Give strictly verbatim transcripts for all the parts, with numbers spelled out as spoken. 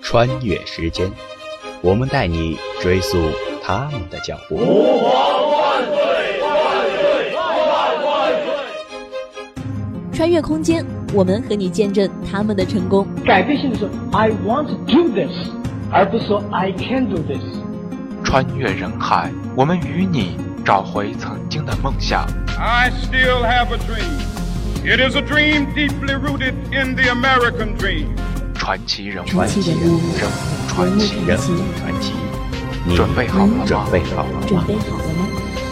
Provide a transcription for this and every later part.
穿越时间，我们带你追溯他们的脚步。 吾皇万岁万岁万万岁！ 穿越空间，我们和你见证他们的成功。 改变性的是 I want to do this， 而不是说 I can do this。 穿越人海，我们与你找回曾经的梦想。 I still have a dream. It is a dream deeply rooted in the American dream. 传奇人物， 传奇人物， 人物传奇， 人物传奇，你准备好了吗？ 准备好了吗？ 准备好了吗？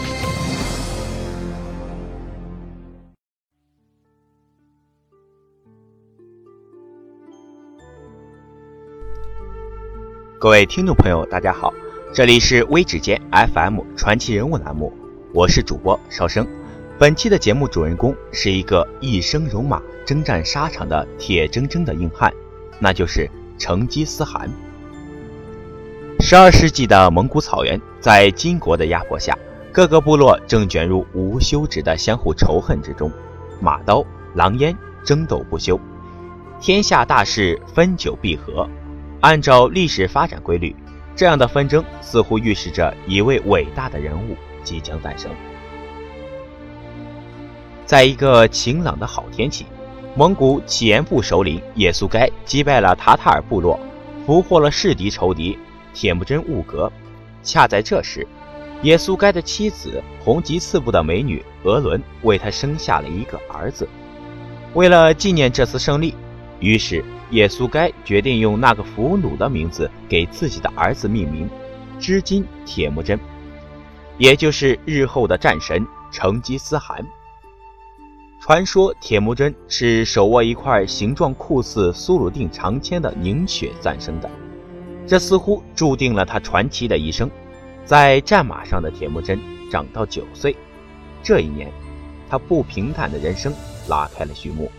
各位听众朋友，大家好，这里是微指尖 F M 传奇人物栏目，我是主播邵生。本期的节目主人公是一个一生戎马、征战沙场的铁铮铮的硬汉，那就是成吉思汗。十二世纪的蒙古草原，在金国的压迫下，各个部落正卷入无休止的相互仇恨之中，马刀、狼烟争斗不休，天下大事分久必合。按照历史发展规律，这样的纷争似乎预示着一位伟大的人物即将诞生。在一个晴朗的好天气，蒙古乞颜部首领也速该击败了塔塔尔部落，俘获了世敌仇敌铁木真兀格。恰在这时，也速该的妻子红吉次部的美女额伦为他生下了一个儿子。为了纪念这次胜利，于是也速该决定用那个俘虏的名字给自己的儿子命名，织金铁木真，也就是日后的战神成吉思汗。传说铁木真是手握一块形状酷似苏鲁定长签的凝血诞生的，这似乎注定了他传奇的一生。在战马上的铁木真长到九岁，这一年他不平坦的人生拉开了序幕。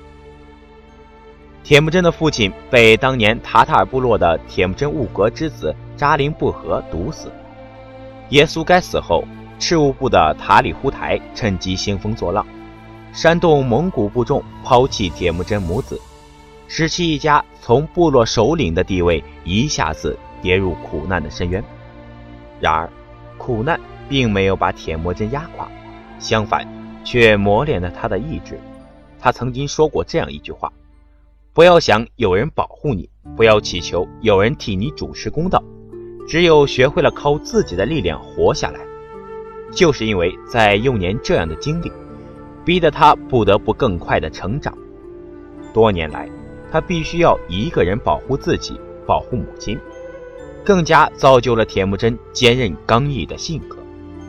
铁木真的父亲被当年塔塔尔部落的铁木真兀格之子扎林布和毒死。也速该死后，赤兀部的塔里忽台趁机兴风作浪，煽动蒙古部众抛弃铁木真母子，使其一家从部落首领的地位一下子跌入苦难的深渊。然而苦难并没有把铁木真压垮，相反却磨练了他的意志。他曾经说过这样一句话：不要想有人保护你，不要祈求有人替你主持公道，只有学会了靠自己的力量活下来。就是因为在幼年这样的经历，逼得他不得不更快地成长。多年来，他必须要一个人保护自己，保护母亲，更加造就了铁木真坚韧刚毅的性格。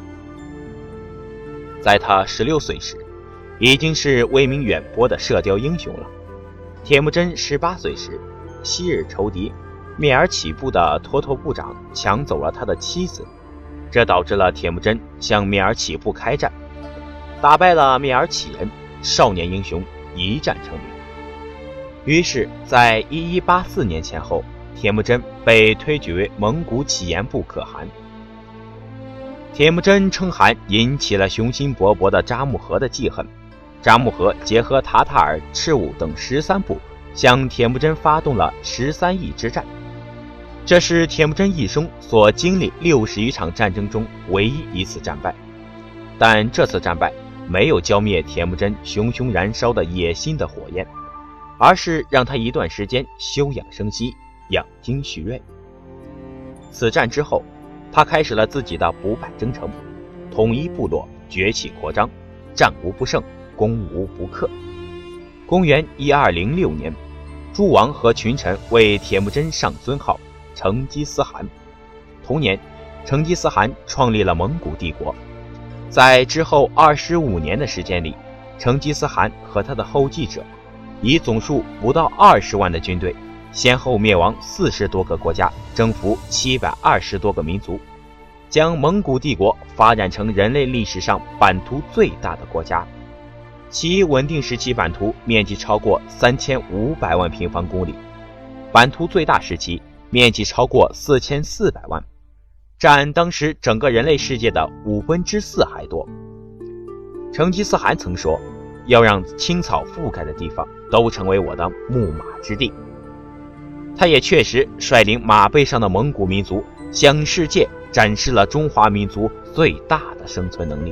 在他十六岁时，已经是威名远播的射雕英雄了。铁木真十八岁时，昔日仇敌蔑尔乞部的托托部长抢走了他的妻子，这导致了铁木真向蔑尔乞部开战，打败了蔑尔乞人，少年英雄一战成名。于是在一一八四年前后，铁木真被推举为蒙古乞颜部可汗。铁木真称汗引起了雄心勃勃的扎木合的记恨，扎木合结合塔塔尔、赤兀等十三部，向铁木真发动了十三义之战。这是铁木真一生所经历六十余场战争中唯一一次战败。但这次战败没有浇灭铁木真熊熊燃烧的野心的火焰，而是让他一段时间休养生息，养精蓄锐。此战之后，他开始了自己的不败征程，统一部落，崛起扩张，战无不胜，攻无不克。公元一二零六年，诸王和群臣为铁木真上尊号成吉思汗。同年，成吉思汗创立了蒙古帝国。在之后二十五年的时间里，成吉思汗和他的后继者以总数不到二十万的军队，先后灭亡四十多个国家，征服七百二十多个民族，将蒙古帝国发展成人类历史上版图最大的国家。其稳定时期版图面积超过三千五百万平方公里，版图最大时期面积超过四千四百万，占当时整个人类世界的五分之四还多。成吉思汗曾说，要让青草覆盖的地方都成为我的牧马之地。 他也确实率领马背上的蒙古民族向世界展示了中华民族最大的生存能力。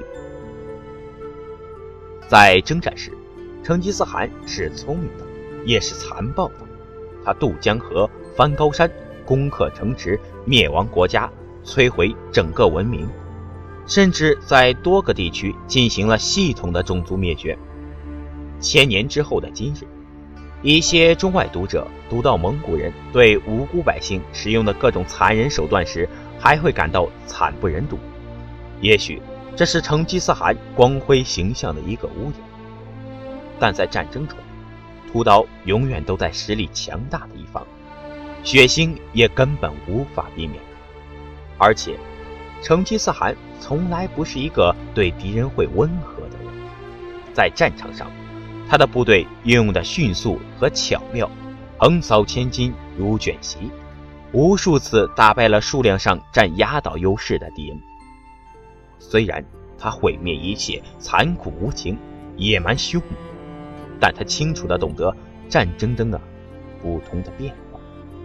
在征战时，成吉思汗是聪明的，也是残暴的。他渡江河，翻高山，攻克城池，灭亡国家，摧毁整个文明，甚至在多个地区进行了系统的种族灭绝。千年之后的今日，一些中外读者读到蒙古人对无辜百姓使用的各种残忍手段时，还会感到惨不忍睹。也许这是成吉思汗光辉形象的一个污点，但在战争中，屠刀永远都在实力强大的一方，血腥也根本无法避免。而且成吉思汗从来不是一个对敌人会温和的人，在战场上，他的部队运用的迅速和巧妙，横扫千军如卷席，无数次打败了数量上占压倒优势的敌人。虽然他毁灭一切，残酷无情，野蛮凶猛，但他清楚地懂得战争中的不同的变化。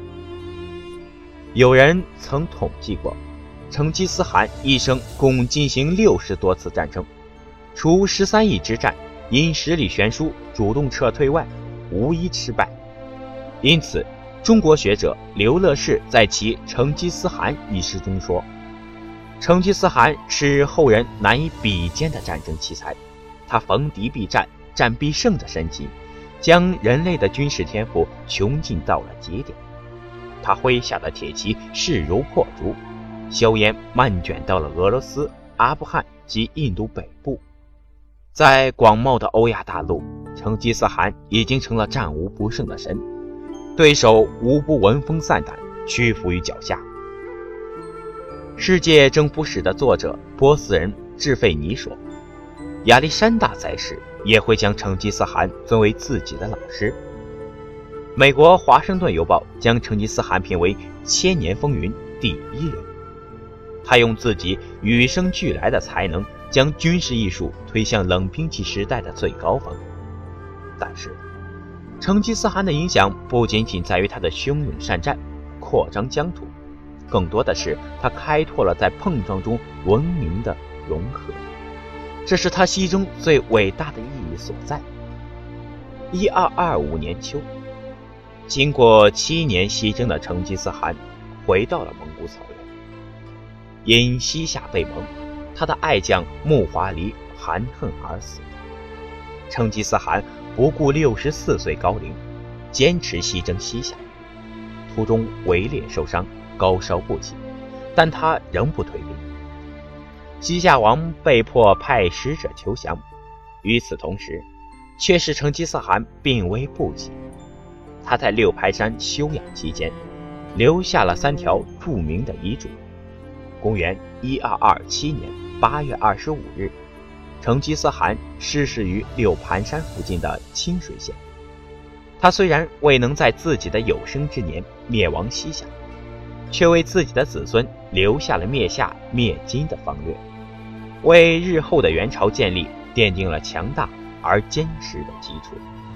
有人曾统计过，成吉思汗一生共进行六十多次战争，除十三邑之战因实力悬殊主动撤退外，无一失败。因此中国学者刘乐士在其《成吉思汗》一诗中说，成吉思汗是后人难以比肩的战争奇才，他逢敌必战，战必胜的神奇，将人类的军事天赋穷尽到了极点。他麾下的铁骑势如破竹，硝烟漫卷到了俄罗斯、阿富汗及印度北部。在广袤的欧亚大陆，成吉思汗已经成了战无不胜的神，对手无不闻风丧胆，屈服于脚下。世界征服史的作者波斯人智费尼说，亚历山大在世也会将成吉思汗尊为自己的老师。美国华盛顿邮报将成吉思汗评为千年风云第一人，他用自己与生俱来的才能将军事艺术推向冷兵器时代的最高峰。但是成吉思汗的影响不仅仅在于他的骁勇善战、扩张疆土，更多的是他开拓了在碰撞中文明的融合，这是他心中最伟大的意义所在。一二二五年秋，经过七年西征的成吉思汗回到了蒙古草原，因西夏被蒙，他的爱将木华黎含恨而死。成吉思汗不顾六十四岁高龄，坚持西征西夏，途中围猎受伤，高烧不起，但他仍不退兵。西夏王被迫派使者求降，与此同时，却使成吉思汗病危不起。他在六盘山休养期间，留下了三条著名的遗嘱。公元一二二七年八月二十五日，成吉思汗逝世于六盘山附近的清水县。他虽然未能在自己的有生之年灭亡西夏，却为自己的子孙留下了灭夏灭金的方略，为日后的元朝建立奠定了强大而坚实的基础。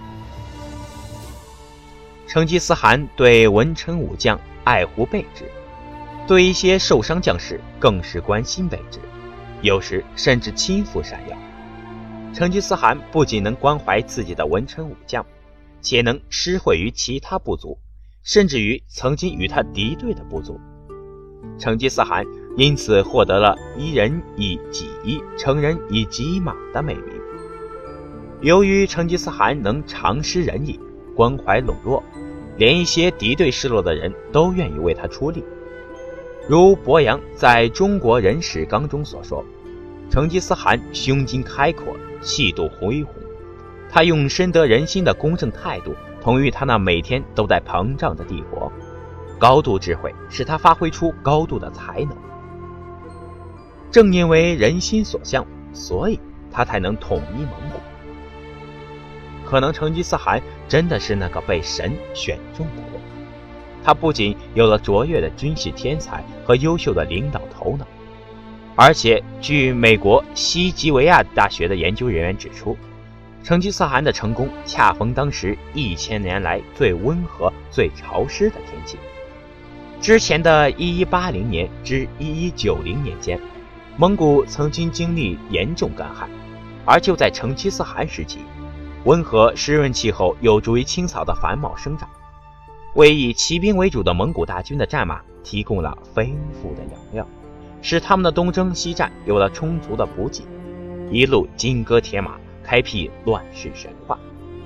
成吉思汗对文臣武将爱护备至，对一些受伤将士更是关心备至，有时甚至亲赴山药。成吉思汗不仅能关怀自己的文臣武将，且能施惠于其他部族，甚至于曾经与他敌对的部族。成吉思汗因此获得了一人以己衣，成人以己马的美名。由于成吉思汗能长施仁义，关怀笼络，连一些敌对失落的人都愿意为他出力。如伯阳在中国人史纲中所说，成吉思汗胸襟开阔，气度恢宏，他用深得人心的公正态度统御他那每天都在膨胀的帝国，高度智慧使他发挥出高度的才能。正因为人心所向，所以他才能统一蒙古。可能成吉思汗真的是那个被神选中的人，他不仅有了卓越的军事天才和优秀的领导头脑，而且据美国西吉维亚大学的研究人员指出， 成吉思汗的成功恰逢当时一千年来最温和、最潮湿的天气。之前的一一八零年至一一九零年间，蒙古曾经经历严重干旱，而就在成吉思汗时期，温和湿润气候有助于青草的繁茂生长，为以骑兵为主的蒙古大军的战马提供了丰富的养料，使他们的东征西战有了充足的补给，一路金戈铁马，开辟乱世神话。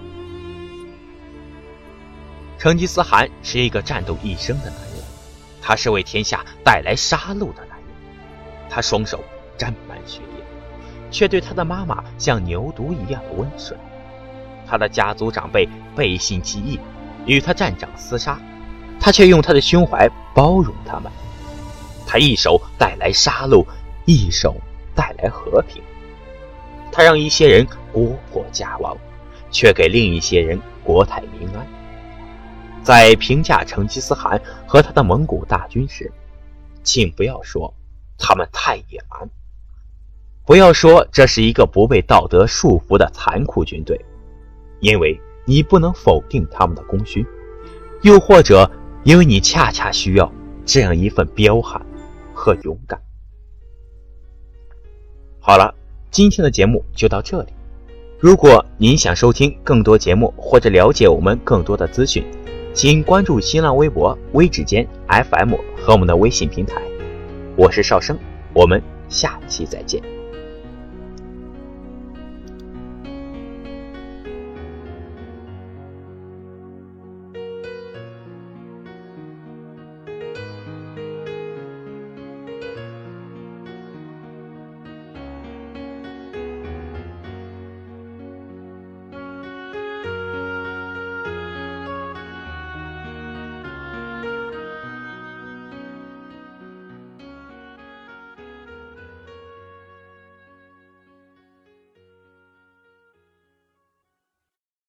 成吉思汗是一个战斗一生的男人，他是为天下带来杀戮的男人，他双手沾满血液，却对他的妈妈像牛犊一样的温顺。他的家族长辈背信弃义，与他战长厮杀，他却用他的胸怀包容他们。他一手带来杀戮，一手带来和平。他让一些人国破家亡，却给另一些人国泰民安。在评价成吉思汗和他的蒙古大军时，请不要说他们太野蛮，不要说这是一个不被道德束缚的残酷军队，因为你不能否定他们的功勋，又或者因为你恰恰需要这样一份彪悍和勇敢。好了，今天的节目就到这里。如果您想收听更多节目或者了解我们更多的资讯，请关注新浪微博微指尖 F M 和我们的微信平台。我是邵生，我们下期再见。